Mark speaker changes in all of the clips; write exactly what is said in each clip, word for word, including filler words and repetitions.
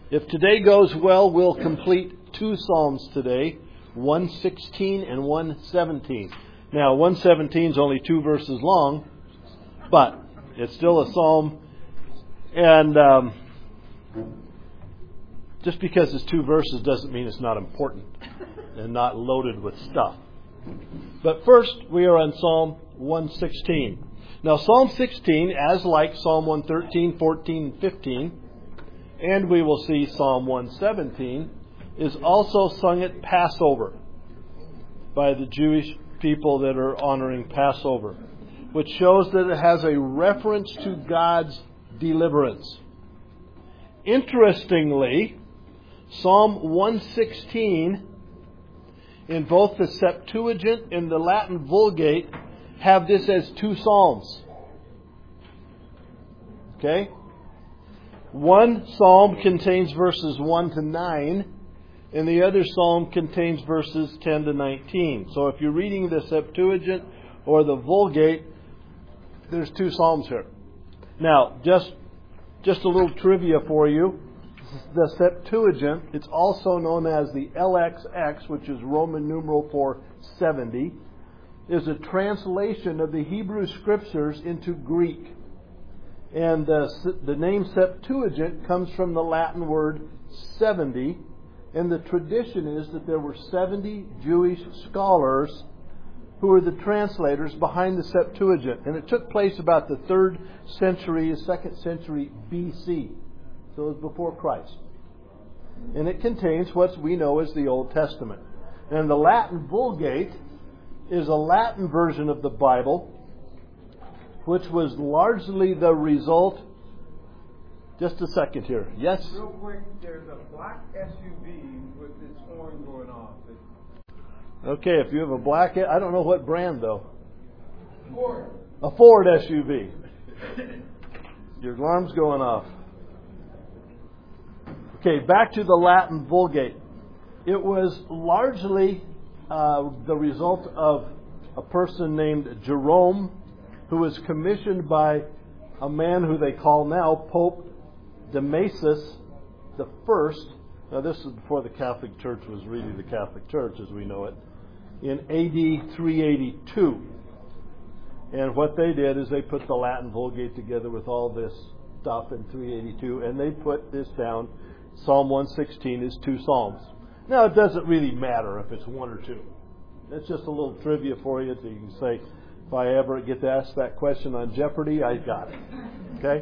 Speaker 1: If today goes well, we'll complete two Psalms today, one sixteen and one seventeen. Now, one seventeen is only two verses long, but it's still a Psalm. And um, just because it's two verses doesn't mean it's not important and not loaded with stuff. But first, we are on Psalm one sixteen. Now, Psalm sixteen, as like Psalm one thirteen, fourteen, and fifteen, and we will see Psalm one seventeen, is also sung at Passover by the Jewish people that are honoring Passover, which shows that it has a reference to God's deliverance. Interestingly, Psalm one sixteen, in both the Septuagint and the Latin Vulgate, have this as two Psalms. Okay? One Psalm contains verses one to nine, and the other Psalm contains verses ten to nineteen. So if you're reading the Septuagint or the Vulgate, there's two Psalms here. Now, just, just a little trivia for you. The Septuagint, it's also known as the L X X, which is Roman numeral for seventy, is a translation of the Hebrew Scriptures into Greek. And the, the name Septuagint comes from the Latin word seventy. And the tradition is that there were seventy Jewish scholars who were the translators behind the Septuagint. And it took place about the third century, second century B C. So it was before Christ. And it contains what we know as the Old Testament. And the Latin Vulgate is a Latin version of the Bible, which was largely the result. Just a second here. Yes?
Speaker 2: Real quick, there's a black S U V with its horn going off.
Speaker 1: Okay, if you have a black, I don't know what brand though.
Speaker 2: Ford.
Speaker 1: A Ford S U V. Your alarm's going off. Okay, back to the Latin Vulgate. It was largely uh, the result of a person named Jerome, who was commissioned by a man who they call now Pope Damasus the First. Now, this is before the Catholic Church was really the Catholic Church as we know it, in A D three eighty-two. And what they did is they put the Latin Vulgate together with all this stuff in three eighty-two, and they put this down. Psalm one sixteen is two Psalms. Now, it doesn't really matter if it's one or two. It's just a little trivia for you, so you can say, if I ever get to ask that question on Jeopardy, I got it. Okay?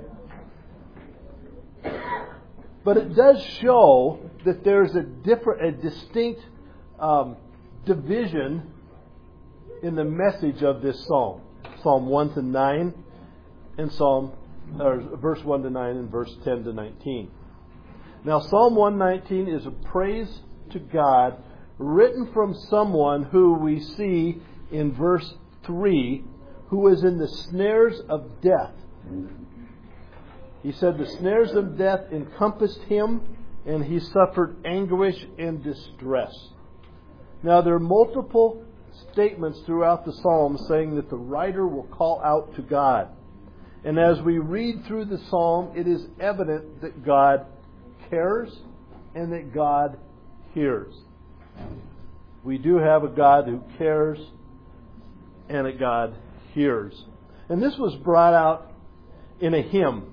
Speaker 1: But it does show that there's a different, a distinct um, division in the message of this psalm. Psalm one to nine, and Psalm or verse one to nine, and verse ten to nineteen. Now, Psalm one nineteen is a praise to God written from someone who we see in verse three, who was in the snares of death. He said the snares of death encompassed him, and he suffered anguish and distress. Now, there are multiple statements throughout the Psalm saying that the writer will call out to God. And as we read through the Psalm, it is evident that God cares and that God hears. We do have a God who cares and a God hears. And this was brought out in a hymn.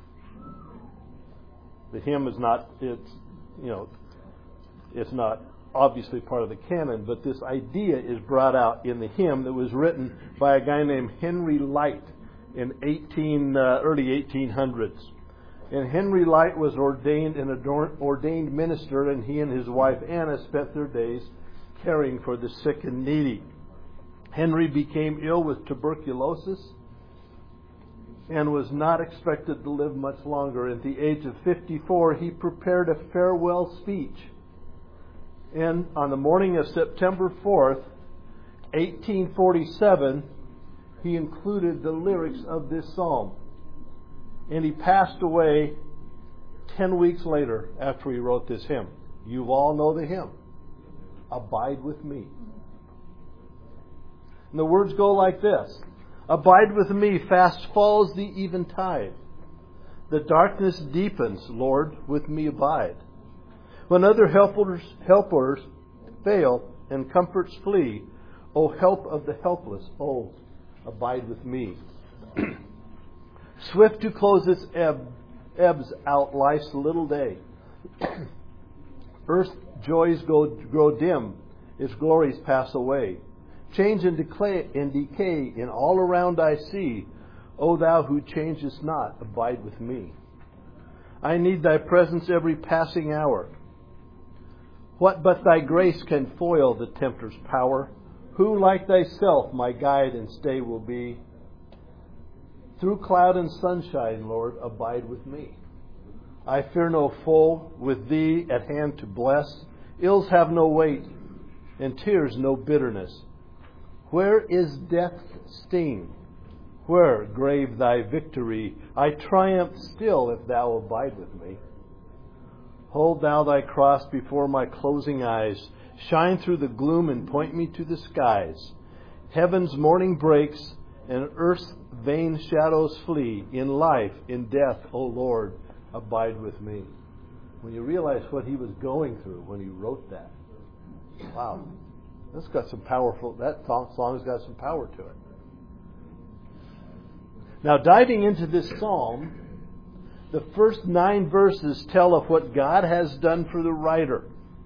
Speaker 1: The hymn is not, it's, you know, it's not obviously part of the canon, but this idea is brought out in the hymn that was written by a guy named Henry Light in eighteen uh, early eighteen hundreds. And Henry Light was ordained an ordained minister, and he and his wife Anna spent their days caring for the sick and needy. Henry became ill with tuberculosis and was not expected to live much longer. At the age of fifty-four, he prepared a farewell speech. And on the morning of September fourth, eighteen forty-seven, he included the lyrics of this psalm. And he passed away ten weeks later after he wrote this hymn. You all know the hymn. Abide with me. And the words go like this. Abide with me, fast falls the eventide. The darkness deepens, Lord, with me abide. When other helpers, helpers fail and comforts flee, O help of the helpless, O abide with me. Swift to close its ebb, ebbs out life's little day. Earth's joys go, grow dim, its glories pass away. Change and decay, and decay in all around I see. O thou who changest not, abide with me. I need thy presence every passing hour. What but thy grace can foil the tempter's power? Who like thyself my guide and stay will be? Through cloud and sunshine, Lord, abide with me. I fear no foe, with thee at hand to bless. Ills have no weight, and tears no bitterness. Where is death's sting? Where, grave, thy victory? I triumph still if thou abide with me. Hold thou thy cross before my closing eyes. Shine through the gloom and point me to the skies. Heaven's morning breaks and earth's vain shadows flee. In life, in death, O Lord, abide with me. When you realize what he was going through when he wrote that, wow, that's got some powerful. That song's got some power to it. Now, diving into this psalm, the first nine verses tell of what God has done for the writer.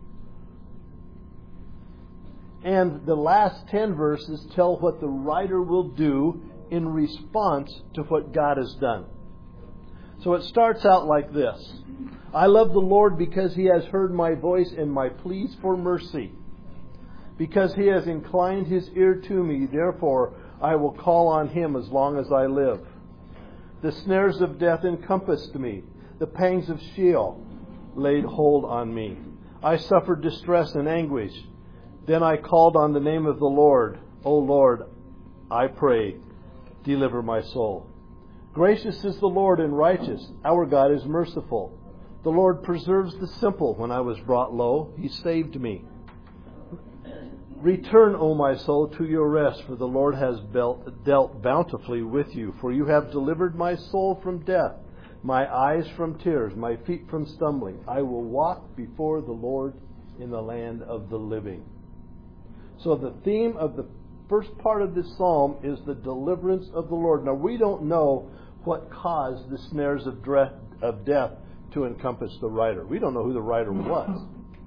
Speaker 1: And the last ten verses tell what the writer will do in response to what God has done. So it starts out like this. I love the Lord because He has heard my voice and my pleas for mercy. Because He has inclined His ear to me, therefore I will call on Him as long as I live. The snares of death encompassed me. The pangs of Sheol laid hold on me. I suffered distress and anguish. Then I called on the name of the Lord. O Lord, I pray, deliver my soul. Gracious is the Lord and righteous. Our God is merciful. The Lord preserves the simple. When I was brought low, He saved me. Return, O my soul, to your rest, for the Lord has dealt bountifully with you. For you have delivered my soul from death, my eyes from tears, my feet from stumbling. I will walk before the Lord in the land of the living. So the theme of the first part of this psalm is the deliverance of the Lord. Now, we don't know what caused the snares of death to encompass the writer. We don't know who the writer was.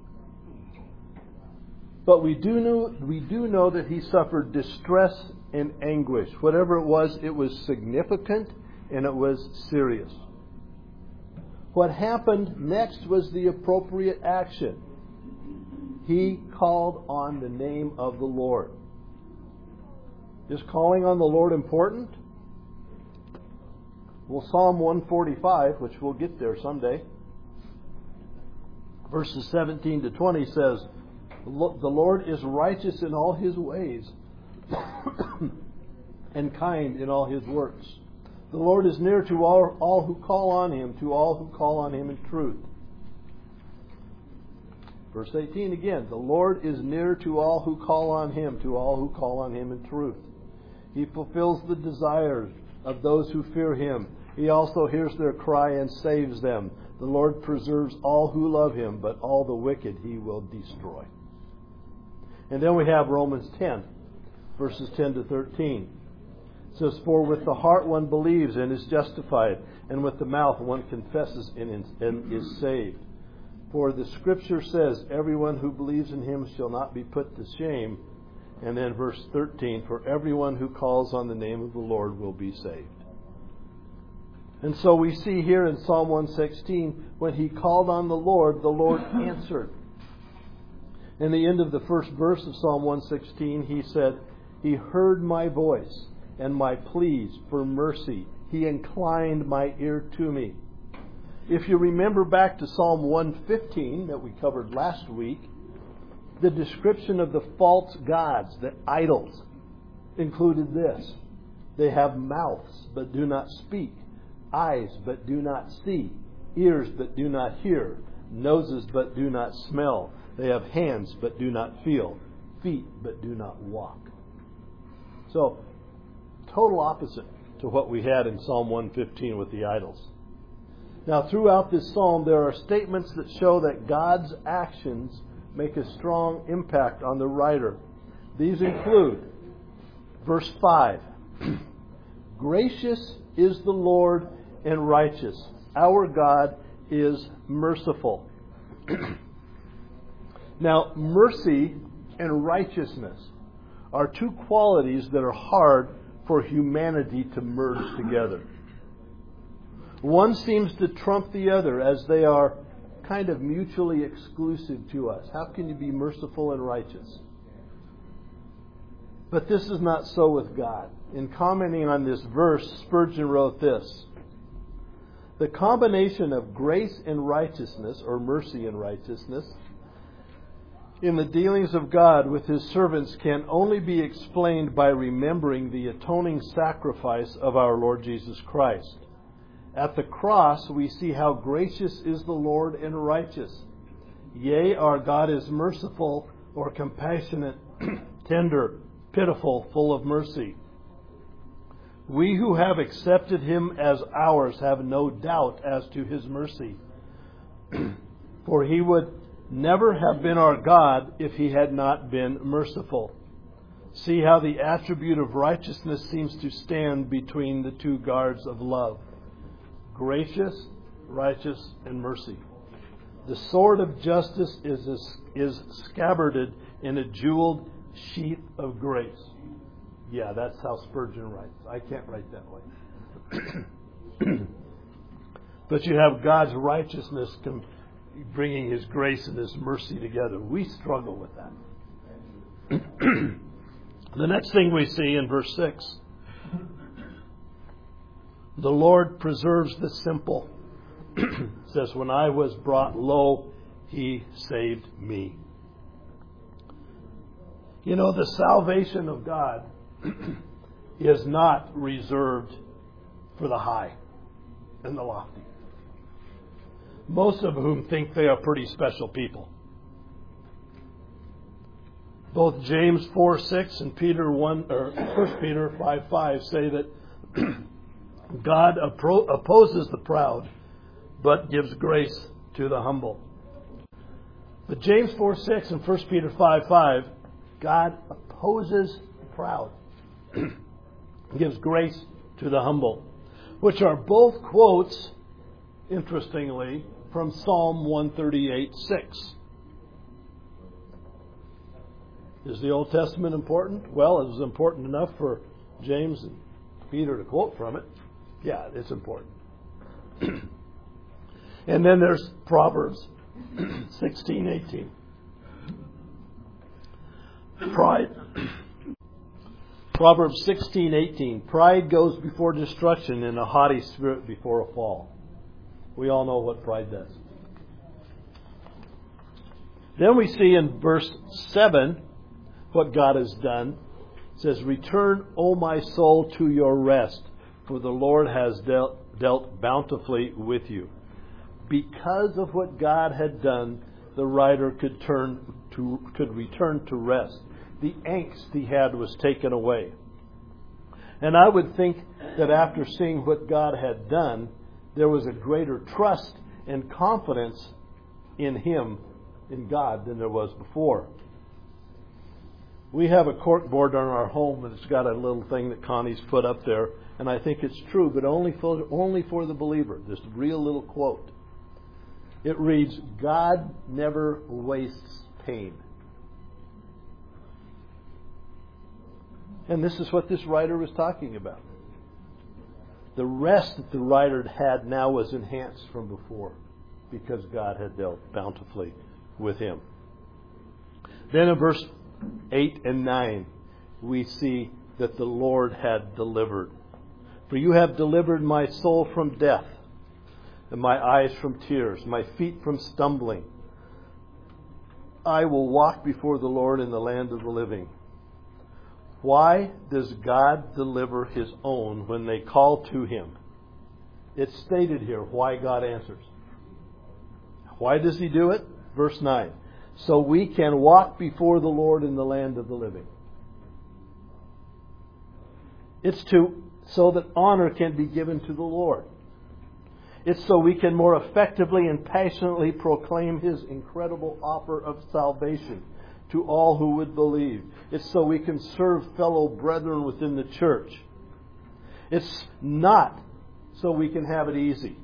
Speaker 1: But we do know, we do know that he suffered distress and anguish. Whatever it was, it was significant and it was serious. What happened next was the appropriate action. He called on the name of the Lord. Is calling on the Lord important? Well, Psalm one forty-five, which we'll get there someday, verses seventeen to twenty says, the Lord is righteous in all His ways and kind in all His works. The Lord is near to all, all who call on Him, to all who call on Him in truth. Verse eighteen again, the Lord is near to all who call on Him, to all who call on Him in truth. He fulfills the desires of those who fear Him. He also hears their cry and saves them. The Lord preserves all who love Him, but all the wicked He will destroy. And then we have Romans ten, verses ten to thirteen. It says, for with the heart one believes and is justified, and with the mouth one confesses and is saved. For the Scripture says, everyone who believes in Him shall not be put to shame. And then verse thirteen, for everyone who calls on the name of the Lord will be saved. And so we see here in Psalm one sixteen, when he called on the Lord, the Lord answered. In the end of the first verse of Psalm one sixteen, he said, He heard my voice and my pleas for mercy. He inclined my ear to me. If you remember back to Psalm one fifteen that we covered last week, the description of the false gods, the idols, included this. They have mouths but do not speak, eyes but do not see, ears but do not hear, noses but do not smell. They have hands but do not feel, feet but do not walk. So, total opposite to what we had in Psalm one fifteen with the idols. Now, throughout this psalm, there are statements that show that God's actions make a strong impact on the writer. These include verse five. Gracious is the Lord and righteous. Our God is merciful. Now, mercy and righteousness are two qualities that are hard for humanity to merge together. One seems to trump the other as they are kind of mutually exclusive to us. How can you be merciful and righteous? But this is not so with God. In commenting on this verse, Spurgeon wrote this: the combination of grace and righteousness, or mercy and righteousness, in the dealings of God with His servants can only be explained by remembering the atoning sacrifice of our Lord Jesus Christ. At the cross, we see how gracious is the Lord and righteous. Yea, our God is merciful, or compassionate, tender, pitiful, full of mercy. We who have accepted Him as ours have no doubt as to His mercy. For He would never have been our God if He had not been merciful. See how the attribute of righteousness seems to stand between the two guards of love. Gracious, righteous, and mercy. The sword of justice is, is scabbarded in a jeweled sheath of grace. Yeah, that's how Spurgeon writes. I can't write that way. But you have God's righteousness bringing His grace and His mercy together. We struggle with that. The next thing we see in verse six: the Lord preserves the simple. It says, when I was brought low, He saved me. You know, the salvation of God is not reserved for the high and the lofty, most of whom think they are pretty special people. Both James four six and Peter one or First Peter five five say that God appro- opposes the proud, but gives grace to the humble. But James four six and First Peter five five, God opposes the proud, gives grace to the humble, which are both quotes, interestingly, from Psalm one thirty-eight six. Is the Old Testament important? Well, it was important enough for James and Peter to quote from it. Yeah, it's important. And then there's Proverbs sixteen eighteen. Pride. Proverbs sixteen eighteen. Pride goes before destruction, and a haughty spirit before a fall. We all know what pride does. Then we see in verse seven what God has done. It says, return, O my soul, to your rest, for the Lord has dealt, dealt bountifully with you. Because of what God had done, the writer could turn to could return to rest. The angst he had was taken away. And I would think that after seeing what God had done, there was a greater trust and confidence in Him, in God, than there was before. We have a cork board on our home, and it's got a little thing that Connie's put up there, and I think it's true, but only for, only for the believer. This real little quote. It reads, God never wastes pain. And this is what this writer was talking about. The rest that the writer had now was enhanced from before, because God had dealt bountifully with him. Then in verse eight and nine, we see that the Lord had delivered. For you have delivered my soul from death, and my eyes from tears, my feet from stumbling. I will walk before the Lord in the land of the living. Why does God deliver His own when they call to Him? It's stated here why God answers. Why does He do it? Verse nine. So we can walk before the Lord in the land of the living. It's to so that honor can be given to the Lord. It's so we can more effectively and passionately proclaim His incredible offer of salvation to all who would believe. It's so we can serve fellow brethren within the church. It's not so we can have it easy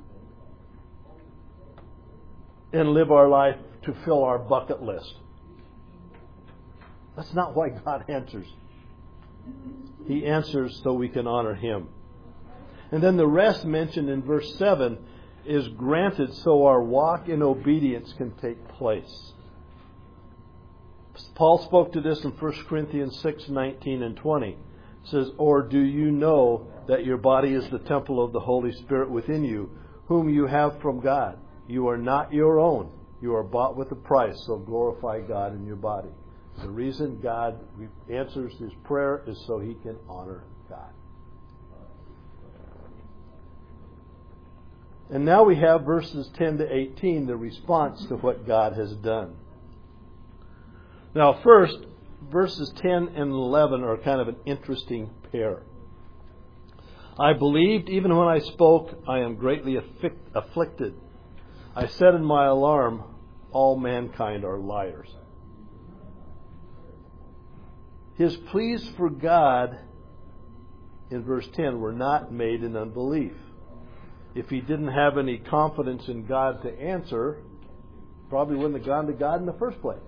Speaker 1: and live our life to fill our bucket list. That's not why God answers. He answers so we can honor Him. And then the rest mentioned in verse seven is granted so our walk in obedience can take place. Paul spoke to this in First Corinthians six, nineteen and twenty. It says, "Or do you know that your body is the temple of the Holy Spirit within you, whom you have from God? You are not your own. You are bought with a price, so glorify God in your body." The reason God answers his prayer is so He can honor God. And now we have verses ten to eighteen, the response to what God has done. Now first, verses ten and eleven are kind of an interesting pair. "I believed even when I spoke, I am greatly afflicted. I said in my alarm, all mankind are liars." His pleas for God in verse ten were not made in unbelief. If he didn't have any confidence in God to answer, probably wouldn't have gone to God in the first place.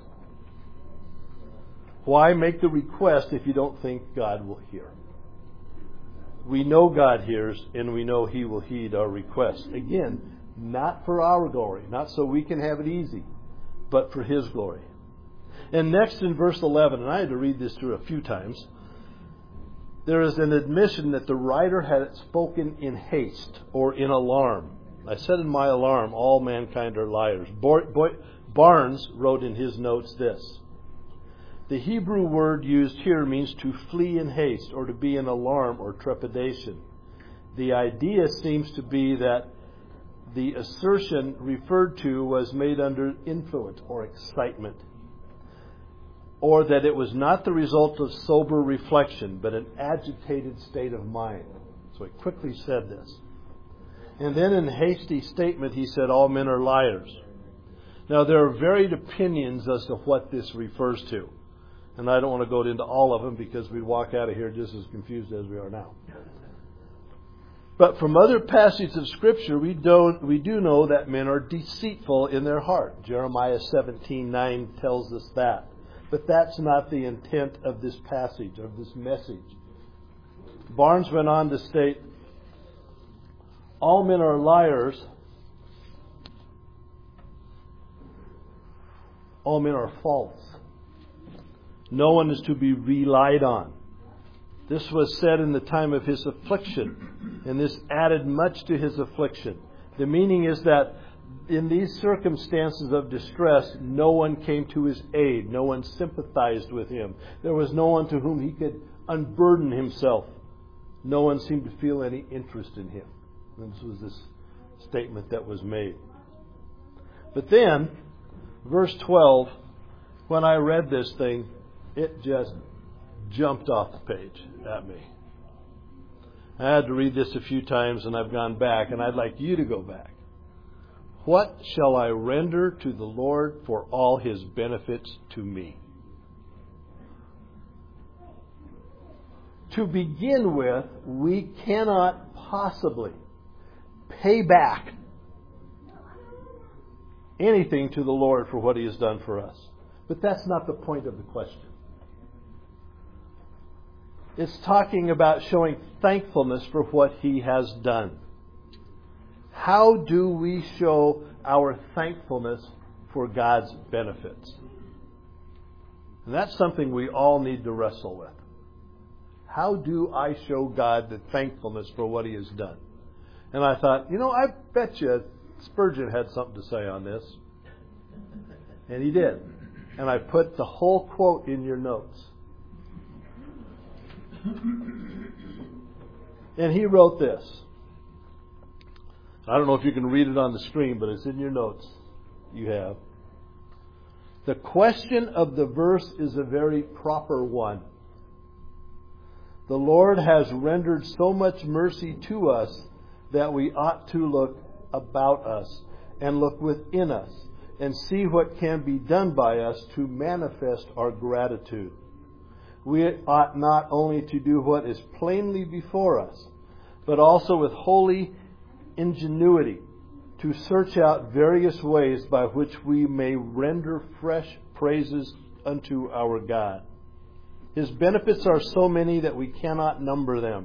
Speaker 1: Why make the request if you don't think God will hear? We know God hears, and we know He will heed our request. Again, not for our glory, not so we can have it easy, but for His glory. And next in verse eleven, and I had to read this through a few times, there is an admission that the writer had spoken in haste or in alarm. "I said in my alarm, all mankind are liars." Barnes wrote in his notes this: "The Hebrew word used here means to flee in haste or to be in alarm or trepidation. The idea seems to be that the assertion referred to was made under influence or excitement, or that it was not the result of sober reflection, but an agitated state of mind." So he quickly said this. And then in hasty statement, he said, all men are liars. Now, there are varied opinions as to what this refers to. And I don't want to go into all of them because we'd walk out of here just as confused as we are now. But from other passages of Scripture, we do, we do know that men are deceitful in their heart. Jeremiah seventeen nine tells us that. But that's not the intent of this passage, of this message. Barnes went on to state, all men are liars. All men are false. No one is to be relied on. This was said in the time of his affliction, and this added much to his affliction. The meaning is that in these circumstances of distress, no one came to his aid. No one sympathized with him. There was no one to whom he could unburden himself. No one seemed to feel any interest in him. And this was this statement that was made. But then, verse twelve, when I read this thing, it just jumped off the page at me. I had to read this a few times, and I've gone back, and I'd like you to go back. What shall I render to the Lord for all His benefits to me? To begin with, we cannot possibly pay back anything to the Lord for what He has done for us. But that's not the point of the question. It's talking about showing thankfulness for what He has done. How do we show our thankfulness for God's benefits? And that's something we all need to wrestle with. How do I show God the thankfulness for what He has done? And I thought, you know, I bet you Spurgeon had something to say on this. And he did. And I put the whole quote in your notes. And he wrote this. I don't know if you can read it on the screen, but it's in your notes. You have. The question of the verse is a very proper one. The Lord has rendered so much mercy to us that we ought to look about us and look within us and see what can be done by us to manifest our gratitude. We ought not only to do what is plainly before us, but also with holy ingenuity to search out various ways by which we may render fresh praises unto our God. His benefits are so many that we cannot number them.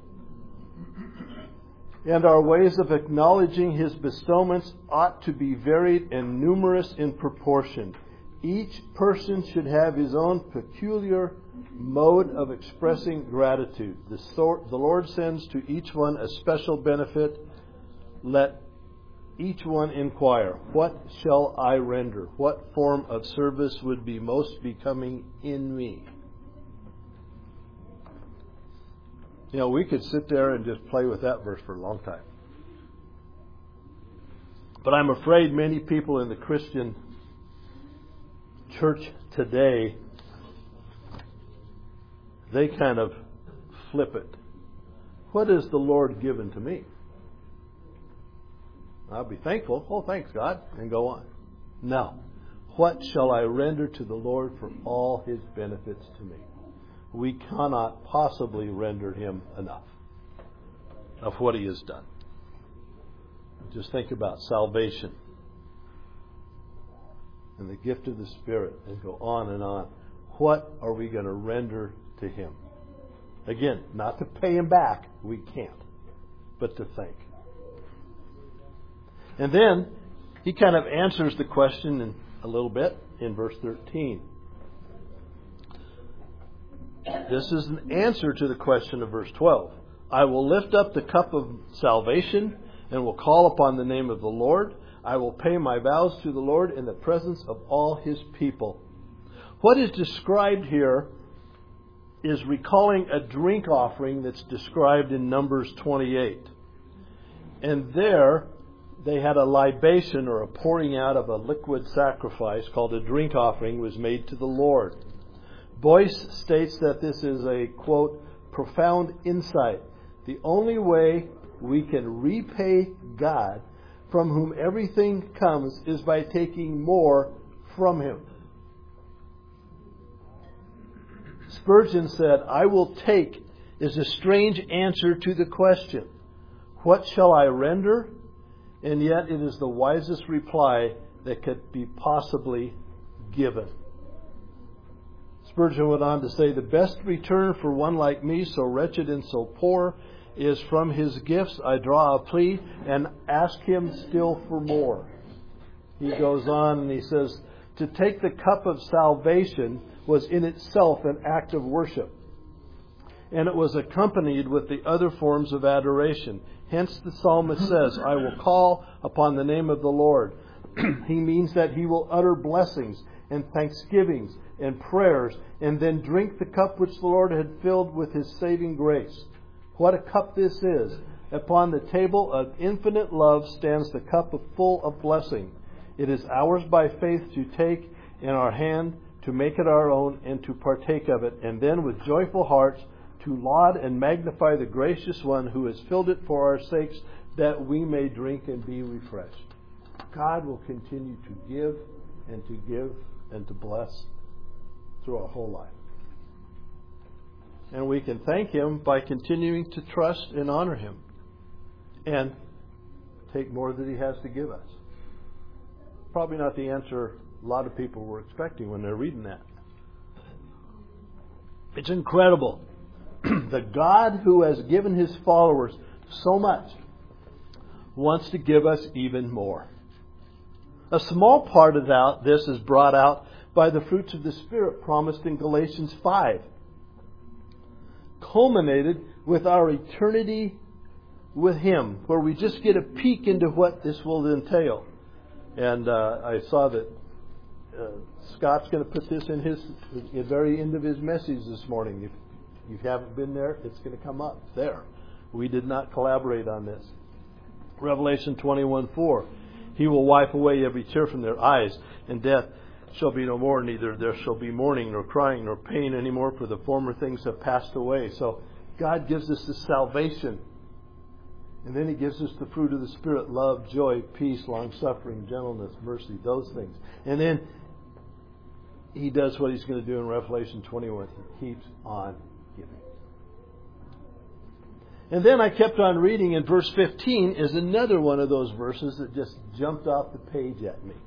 Speaker 1: And our ways of acknowledging His bestowments ought to be varied and numerous in proportion. Each person should have his own peculiar mode of expressing gratitude. The Lord sends to each one a special benefit. Let each one inquire, what shall I render? What form of service would be most becoming in me? You know, we could sit there and just play with that verse for a long time. But I'm afraid many people in the Christian church today, they kind of flip it. What has the Lord given to me? I'll be thankful. Oh, thanks, God. And go on. No. What shall I render to the Lord for all His benefits to me? We cannot possibly render Him enough of what He has done. Just think about salvation and the gift of the Spirit and go on and on. What are we going to render to Him? Again, not to pay Him back. We can't. But to thank. And then he kind of answers the question in a little bit in verse thirteen. This is an answer to the question of verse twelve. I will lift up the cup of salvation and will call upon the name of the Lord. I will pay my vows to the Lord in the presence of all His people. What is described here is recalling a drink offering that's described in Numbers twenty-eight. And there they had a libation or a pouring out of a liquid sacrifice called a drink offering was made to the Lord. Boyce states that this is a, quote, profound insight. The only way we can repay God, from whom everything comes, is by taking more from Him. Spurgeon said, I will take is a strange answer to the question, what shall I render? And yet it is the wisest reply that could be possibly given. Spurgeon went on to say, the best return for one like me, so wretched and so poor, is from His gifts I draw a plea and ask Him still for more. He goes on and he says, to take the cup of salvation was in itself an act of worship. And it was accompanied with the other forms of adoration. Hence the psalmist says, I will call upon the name of the Lord. He means that he will utter blessings and thanksgivings and prayers and then drink the cup which the Lord had filled with His saving grace. What a cup this is. Upon the table of infinite love stands the cup of full of blessing. It is ours by faith to take in our hand, to make it our own, and to partake of it, and then with joyful hearts to laud and magnify the gracious One who has filled it for our sakes, that we may drink and be refreshed. God will continue to give and to give and to bless through our whole life. And we can thank Him by continuing to trust and honor Him and take more that He has to give us. Probably not the answer a lot of people were expecting when they're reading that. It's incredible. The God who has given His followers so much wants to give us even more. A small part of that, this is brought out by the fruits of the Spirit promised in Galatians five. Culminated with our eternity with Him, where we just get a peek into what this will entail. And uh, I saw that uh, Scott's going to put this in his at the very end of his message this morning. If you haven't been there, it's going to come up there. We did not collaborate on this. Revelation twenty-one four. He will wipe away every tear from their eyes, and death shall be no more, neither there shall be mourning, nor crying, nor pain anymore, for the former things have passed away. So God gives us this salvation. And then He gives us the fruit of the Spirit: love, joy, peace, long-suffering, gentleness, mercy, those things. And then He does what He's going to do in Revelation twenty-one. He keeps on giving. And then I kept on reading, and verse fifteen is another one of those verses that just jumped off the page at me.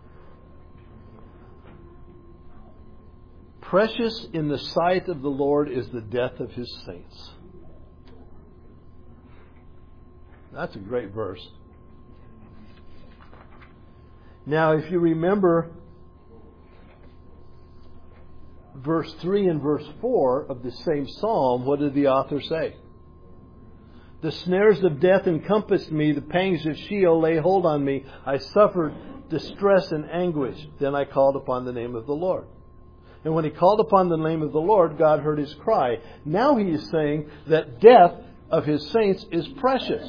Speaker 1: Precious in the sight of the Lord is the death of His saints. That's a great verse. Now, if you remember verse three and verse four of the same psalm, what did the author say? The snares of death encompassed me, the pangs of Sheol lay hold on me. I suffered distress and anguish. Then I called upon the name of the Lord. And when he called upon the name of the Lord, God heard his cry. Now he is saying that death of his saints is precious.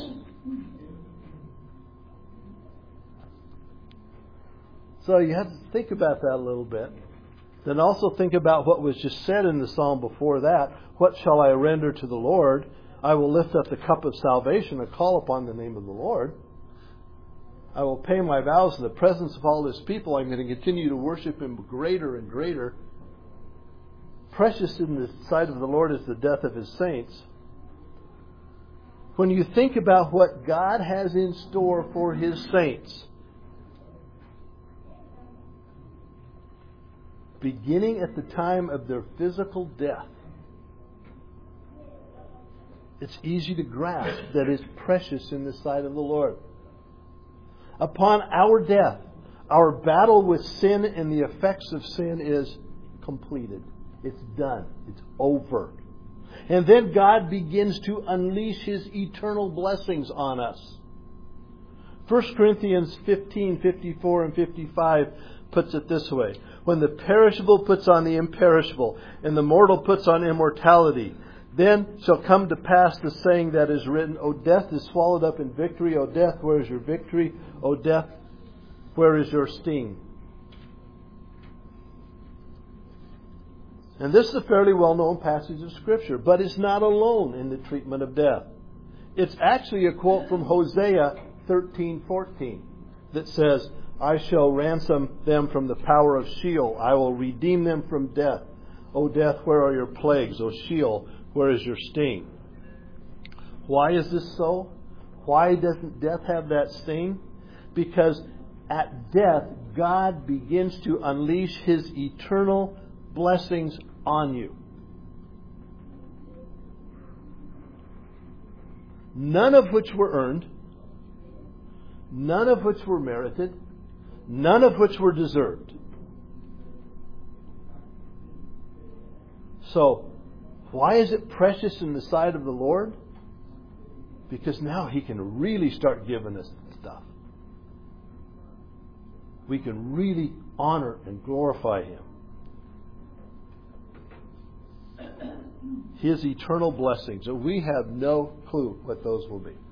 Speaker 1: So you have to think about that a little bit. Then also think about what was just said in the psalm before that. What shall I render to the Lord? I will lift up the cup of salvation and call upon the name of the Lord. I will pay my vows in the presence of all His people. I'm going to continue to worship Him greater and greater. Precious in the sight of the Lord is the death of His saints. When you think about what God has in store for His saints, beginning at the time of their physical death, it's easy to grasp that it's precious in the sight of the Lord. Upon our death, our battle with sin and the effects of sin is completed. It's done. It's over. And then God begins to unleash His eternal blessings on us. First Corinthians fifteen, fifty-four and fifty-five puts it this way. When the perishable puts on the imperishable, and the mortal puts on immortality, then shall come to pass the saying that is written, O death is swallowed up in victory. O death, where is your victory? O death, where is your sting? And this is a fairly well-known passage of Scripture, but it's not alone in the treatment of death. It's actually a quote from Hosea thirteen fourteen that says, I shall ransom them from the power of Sheol. I will redeem them from death. O death, where are your plagues? O Sheol, where is your sting? Why is this so? Why doesn't death have that sting? Because at death, God begins to unleash His eternal blessings on you. None of which were earned, none of which were merited, none of which were deserved. So, why is it precious in the sight of the Lord? Because now He can really start giving us stuff. We can really honor and glorify Him. His eternal blessings. And we have no clue what those will be.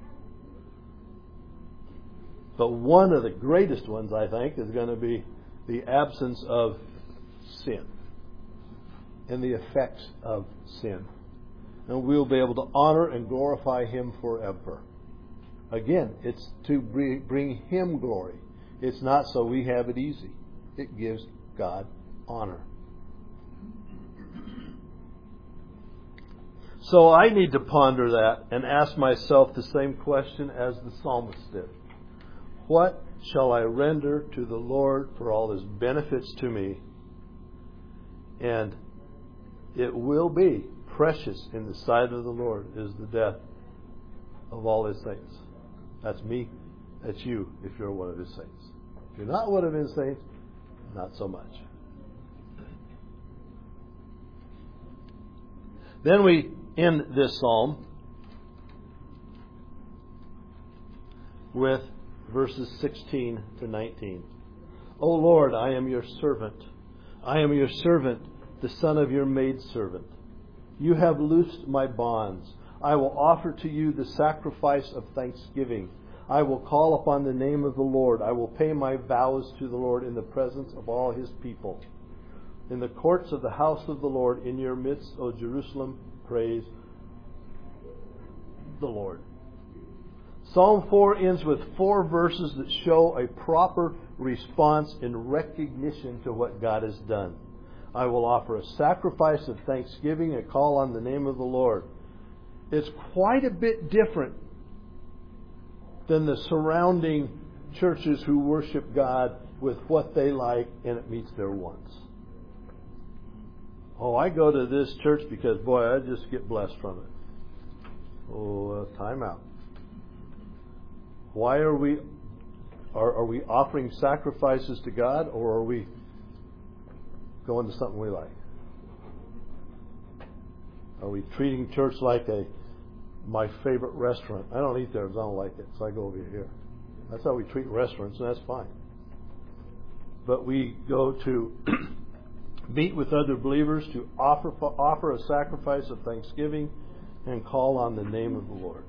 Speaker 1: But one of the greatest ones, I think, is going to be the absence of sin and the effects of sin. And we'll be able to honor and glorify Him forever. Again, it's to bring Him glory. It's not so we have it easy. It gives God honor. So I need to ponder that and ask myself the same question as the psalmist did. What shall I render to the Lord for all His benefits to me? And it will be precious in the sight of the Lord is the death of all His saints. That's me. That's you if you're one of His saints. If you're not one of His saints, not so much. Then we end this psalm with verses sixteen to nineteen. O Lord, I am your servant. I am your servant, the son of your maidservant. You have loosed my bonds. I will offer to you the sacrifice of thanksgiving. I will call upon the name of the Lord. I will pay my vows to the Lord in the presence of all His people. In the courts of the house of the Lord, in your midst, O Jerusalem, praise the Lord. Psalm four ends with four verses that show a proper response in recognition to what God has done. I will offer a sacrifice of thanksgiving and call on the name of the Lord. It's quite a bit different than the surrounding churches who worship God with what they like and it meets their wants. Oh, I go to this church because, boy, I just get blessed from it. Oh, uh, time out. Why are we are, are we offering sacrifices to God, or are we going to something we like? Are we treating church like a my favorite restaurant? I don't eat there because I don't like it, so I go over here. That's how we treat restaurants, and that's fine. But we go to meet with other believers to offer offer a sacrifice of thanksgiving and call on the name of the Lord.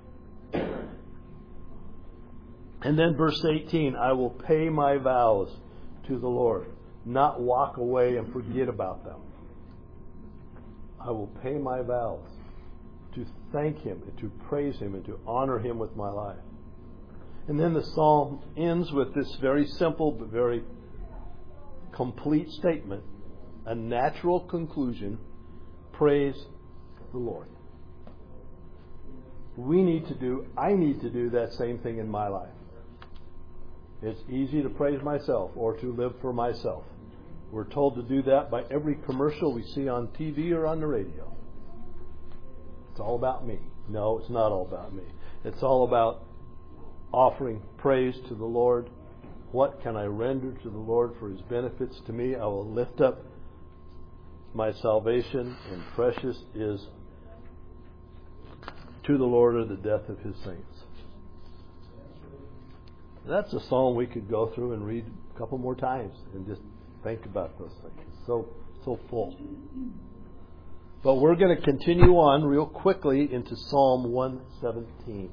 Speaker 1: And then verse eighteen, I will pay my vows to the Lord, not walk away and forget about them. I will pay my vows to thank Him and to praise Him and to honor Him with my life. And then the psalm ends with this very simple but very complete statement, a natural conclusion: praise the Lord. We need to do, I need to do that same thing in my life. It's easy to praise myself or to live for myself. We're told to do that by every commercial we see on T V or on the radio. It's all about me. No, it's not all about me. It's all about offering praise to the Lord. What can I render to the Lord for His benefits to me? I will lift up my salvation, and precious is to the Lord are the death of His saints. That's a psalm we could go through and read a couple more times and just think about those things. It's so, so full. But we're going to continue on real quickly into Psalm one seventeen.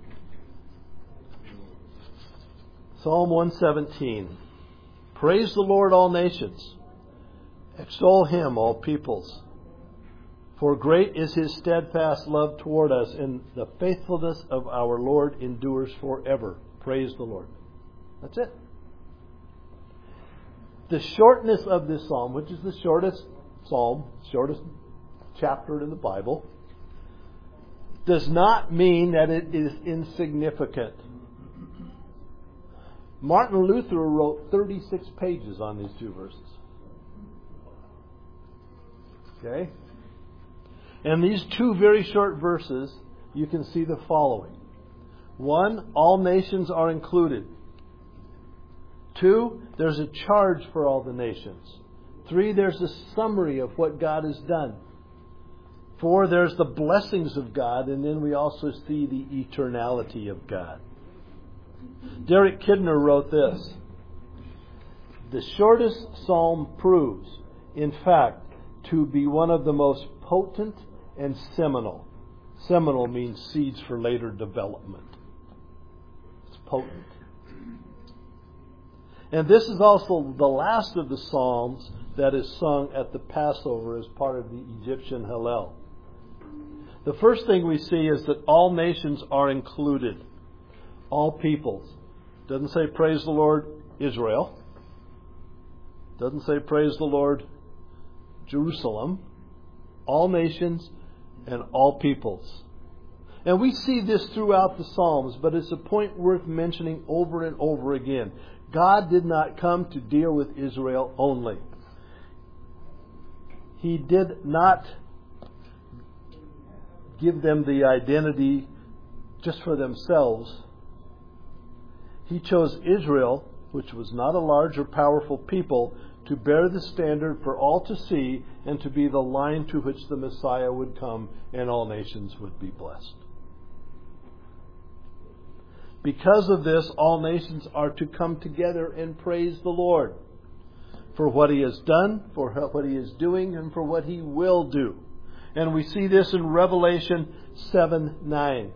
Speaker 1: Psalm one seventeen. Praise the Lord, all nations. Extol Him, all peoples. For great is His steadfast love toward us, and the faithfulness of our Lord endures forever. Praise the Lord. That's it. The shortness of this psalm, which is the shortest psalm, shortest chapter in the Bible, does not mean that it is insignificant. Martin Luther wrote thirty-six pages on these two verses. Okay? And these two very short verses, you can see the following. One, all nations are included. Two, there's a charge for all the nations. Three, there's a summary of what God has done. Four, there's the blessings of God, and then we also see the eternality of God. Derek Kidner wrote this: the shortest psalm proves, in fact, to be one of the most potent and seminal. Seminal means seeds for later development. It's potent. And this is also the last of the psalms that is sung at the Passover as part of the Egyptian Hallel. The first thing we see is that all nations are included. All peoples. Doesn't say praise the Lord Israel. Doesn't say praise the Lord Jerusalem. All nations and all peoples. And we see this throughout the Psalms, but it's a point worth mentioning over and over again. God did not come to deal with Israel only. He did not give them the identity just for themselves. He chose Israel, which was not a large or powerful people, to bear the standard for all to see and to be the line to which the Messiah would come and all nations would be blessed. Because of this, all nations are to come together and praise the Lord for what He has done, for what He is doing, and for what He will do. And we see this in Revelation seven nine.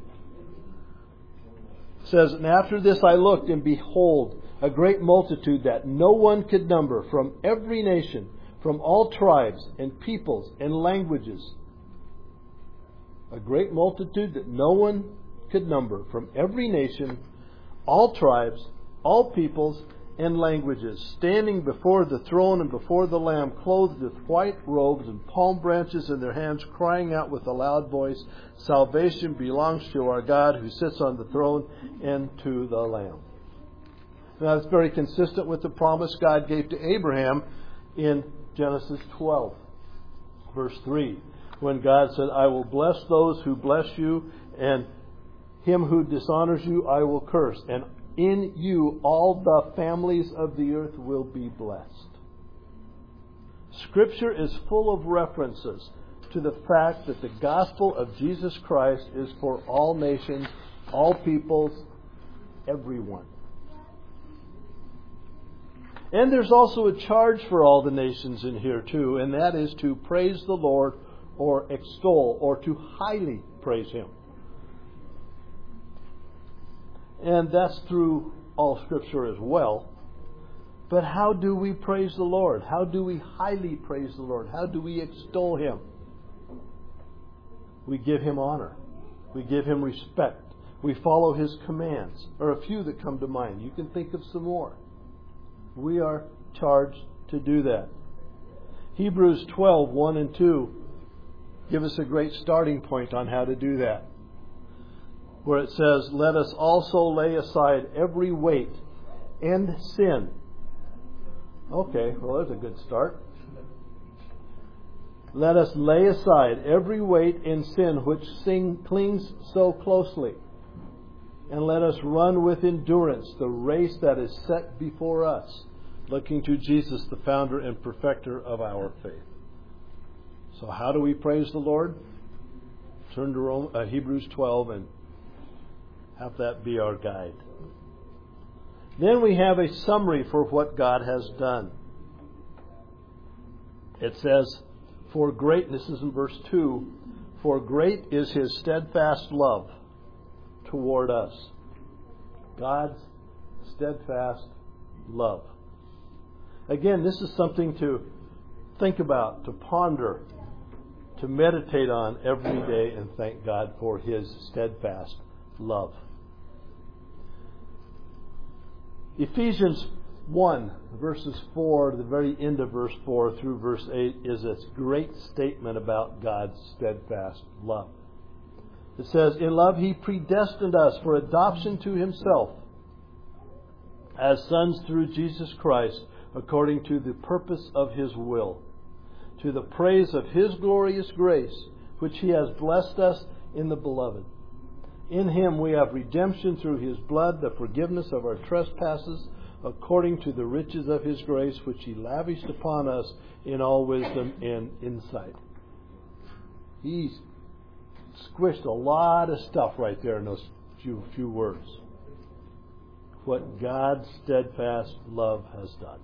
Speaker 1: It says, and after this I looked, and behold, a great multitude that no one could number, from every nation, from all tribes and peoples and languages. A great multitude that no one could number, from every nation, all tribes, all peoples, and languages, standing before the throne and before the Lamb, clothed with white robes and palm branches in their hands, crying out with a loud voice, "Salvation belongs to our God who sits on the throne and to the Lamb." Now, that's very consistent with the promise God gave to Abraham in Genesis twelve, verse three, when God said, "I will bless those who bless you, and him who dishonors you I will curse. And in you all the families of the earth will be blessed." Scripture is full of references to the fact that the gospel of Jesus Christ is for all nations, all peoples, everyone. And there's also a charge for all the nations in here too, and that is to praise the Lord or extol or to highly praise Him. And that's through all Scripture as well. But how do we praise the Lord? How do we highly praise the Lord? How do we extol Him? We give Him honor. We give Him respect. We follow His commands. There are a few that come to mind. You can think of some more. We are charged to do that. Hebrews twelve, one and two give us a great starting point on how to do that, where it says, "Let us also lay aside every weight and sin." Okay, well, there's a good start. "Let us lay aside every weight and sin which sing, clings so closely, and let us run with endurance the race that is set before us, looking to Jesus, the founder and perfecter of our faith." So how do we praise the Lord? Turn to Rome, uh, Hebrews twelve and have that be our guide. Then we have a summary for what God has done. It says, "For great," this is in verse two, "for great is His steadfast love toward us." God's steadfast love. Again, this is something to think about, to ponder, to meditate on every day and thank God for His steadfast love. Ephesians one, verses four, the very end of verse four through verse eight, is a great statement about God's steadfast love. It says, "In love He predestined us for adoption to Himself as sons through Jesus Christ, according to the purpose of His will, to the praise of His glorious grace, which He has blessed us in the Beloved. In Him we have redemption through His blood, the forgiveness of our trespasses, according to the riches of His grace, which He lavished upon us in all wisdom and insight." He's squished a lot of stuff right there in those few, few words. What God's steadfast love has done.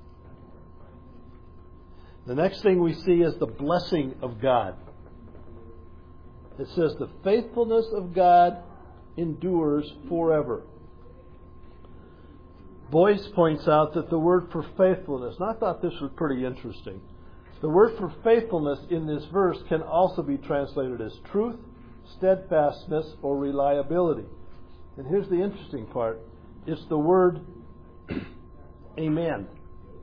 Speaker 1: The next thing we see is the blessing of God. It says the faithfulness of God endures forever. Boyce points out that the word for faithfulness, and I thought this was pretty interesting, the word for faithfulness in this verse can also be translated as truth, steadfastness, or reliability. And here's the interesting part. It's the word amen,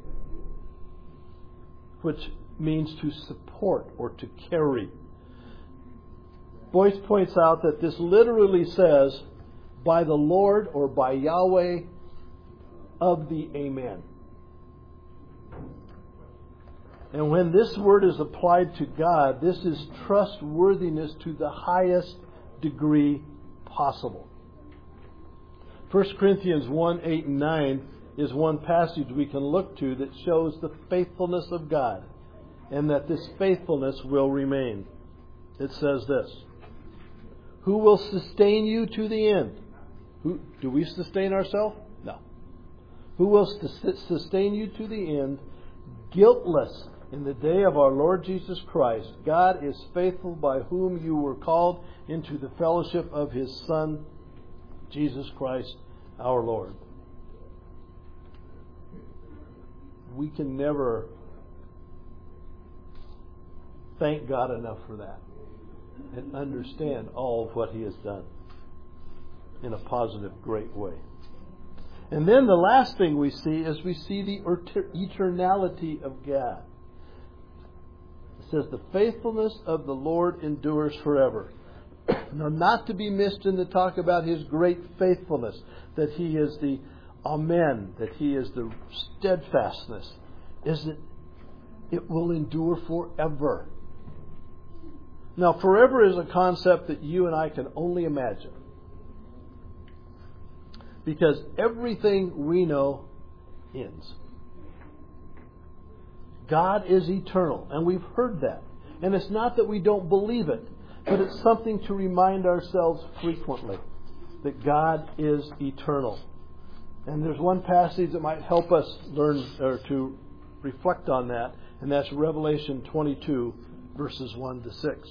Speaker 1: which means to support or to carry. Boyce points out that this literally says, "by the Lord," or "by Yahweh of the Amen." And when this word is applied to God, this is trustworthiness to the highest degree possible. First Corinthians one, eight and nine is one passage we can look to that shows the faithfulness of God and that this faithfulness will remain. It says this, "Who will sustain you to the end?" Who, do we sustain ourselves? No. "Who will sustain you to the end, guiltless in the day of our Lord Jesus Christ? God is faithful, by whom you were called into the fellowship of His Son, Jesus Christ our Lord." We can never thank God enough for that and understand all of what He has done. in a positive, great way. And then the last thing we see is we see the eternality of God. It says, the faithfulness of the Lord endures forever. Now, not to be missed in the talk about His great faithfulness, that He is the Amen, that He is the steadfastness, is that it will endure forever. Now, forever is a concept that you and I can only imagine. Because everything we know ends. God is eternal, and we've heard that. And it's not that we don't believe it, but it's something to remind ourselves frequently, that God is eternal. And there's one passage that might help us learn or to reflect on that, and that's Revelation twenty-two, verses one to six.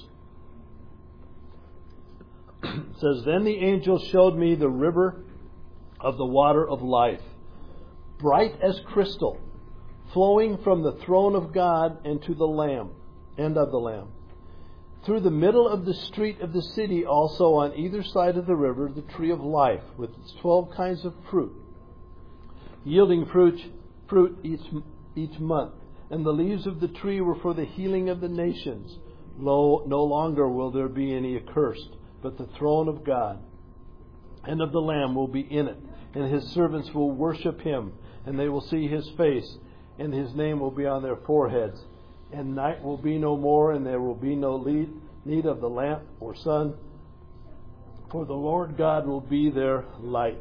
Speaker 1: It says, Then the angel showed me the river of the water of life, bright as crystal, flowing from the throne of God and to the Lamb, and of the Lamb. Through the middle of the street of the city, also on either side of the river, the tree of life, with its twelve kinds of fruit, yielding fruit, fruit each, each month. And the leaves of the tree were for the healing of the nations. Lo, no longer will there be any accursed, but the throne of God and of the Lamb will be in it, and His servants will worship Him, and they will see His face, and His name will be on their foreheads. And night will be no more, and there will be no need of the lamp or sun, for the Lord God will be their light.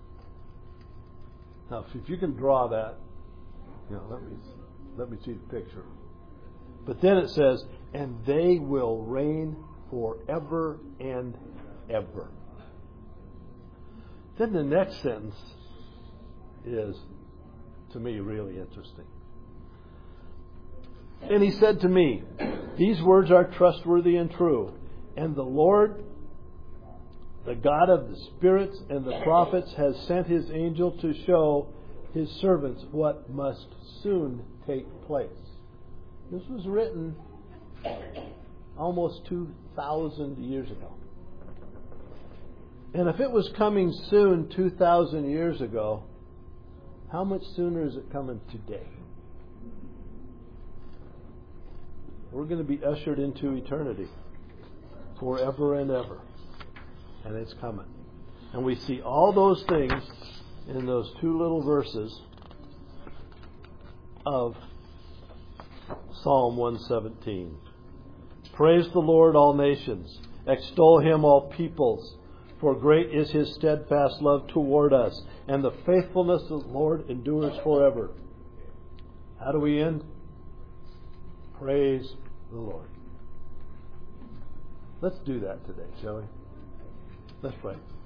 Speaker 1: Now, if you can draw that, you know, let me let me see the picture. But then it says, and they will reign forever and ever. Then the next sentence is, to me, really interesting. And he said to me, these words are trustworthy and true. And the Lord, the God of the spirits and the prophets, has sent His angel to show His servants what must soon take place. This was written almost two thousand years ago. And if it was coming soon two thousand years ago, how much sooner is it coming today? We're going to be ushered into eternity forever and ever. And it's coming. And we see all those things in those two little verses of Psalm one seventeen. Praise the Lord, all nations. Extol Him, all peoples. For great is His steadfast love toward us, and the faithfulness of the Lord endures forever. How do we end? Praise the Lord. Let's do that today, shall we? Let's pray.